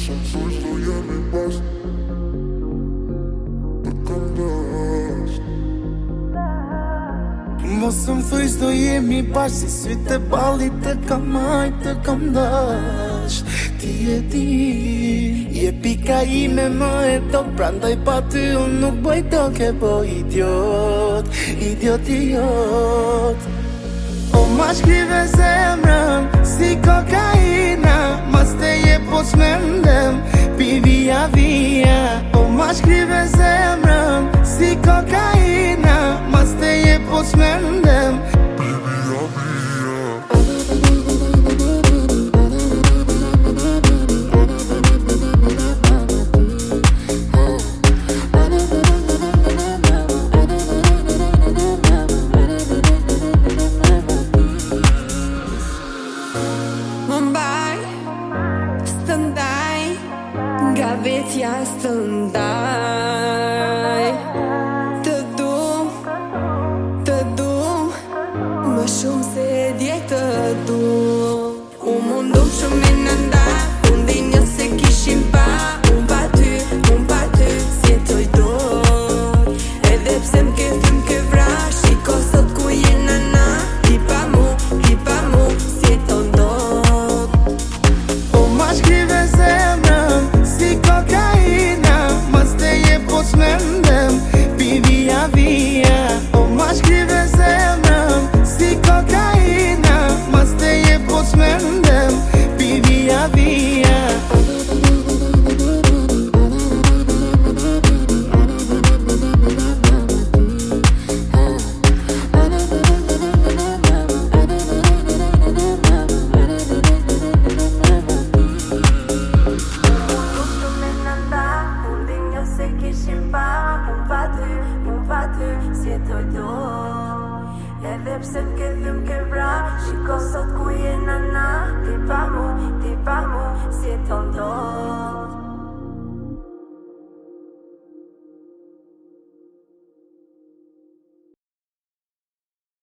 Mos më thuj s'do jemi bashk Të kam dasht Mos më thuj s'do jemi bashk Si sytë e ballit të kam majt të kam dasht Ti e di Je pika ime më e top Prandaj pa ty unë nuk bëj do ke po idiot Idiot O ma shkrive zemrën Si kokaina Mas te je po s'mendem Pi via O ma shkrive zemrën Si kokaina Mas te je po s'mendem Nga vetja së ndaj Të du Më shumë se dje të du U mundu shumë me nënda Fundin njëse kishim pa Unë pa ty Si jetoj dor Edhe pse m'ke vy m'ke vra Shiko sot ku jena na Ti pa mu Si jeton dor O ma shkrive zemrën Si kokaina Mas te je po s'mendem Pi via O ma shkrive zemrën Si kokaina Mas te je po s'mendem Pi via Si jetoj dor Edhe pse m'ke vy m'ke vra Shiko sot ku jena na Ti pa mu Si jeton dor